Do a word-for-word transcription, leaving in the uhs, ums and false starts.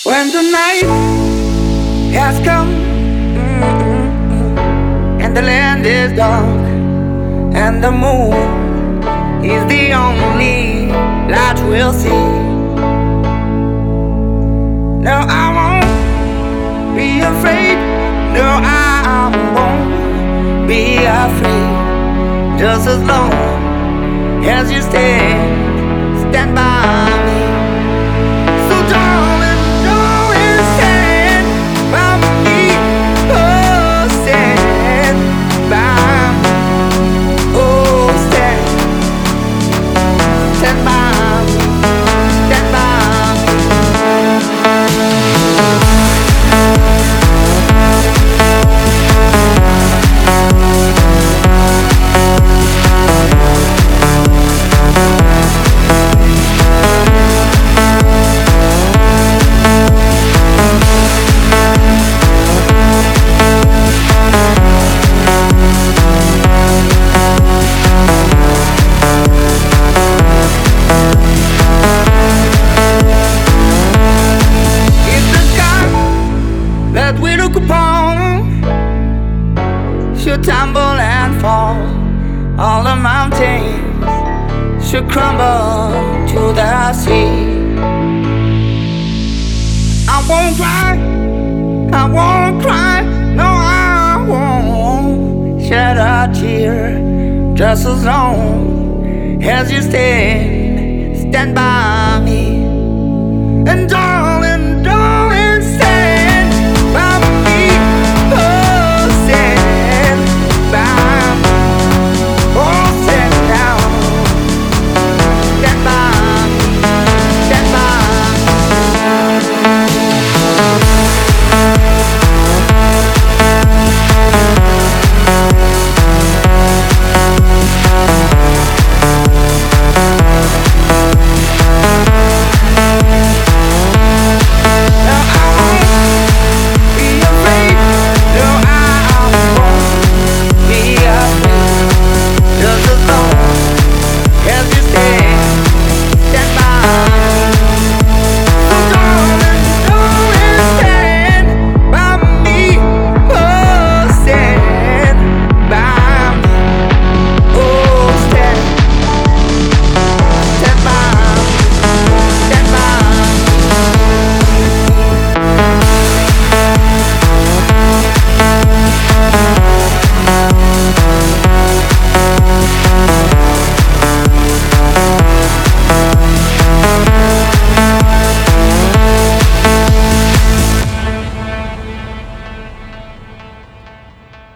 When the night has come, mm-mm-mm, and the land is dark, and the moon is the only light we'll see. No, I won't be afraid. No, I won't be afraid. Just as long as you stand, stand by me. So darling, darling, stand by me. Oh, stand by me. Oh, stand, stand by me. Stand by me. If the sky that we look upon should tumble and fall, all the mountains should crumble to the sea. I won't cry, I won't cry, no, I won't shed a tear. Just as long as you stand, stand by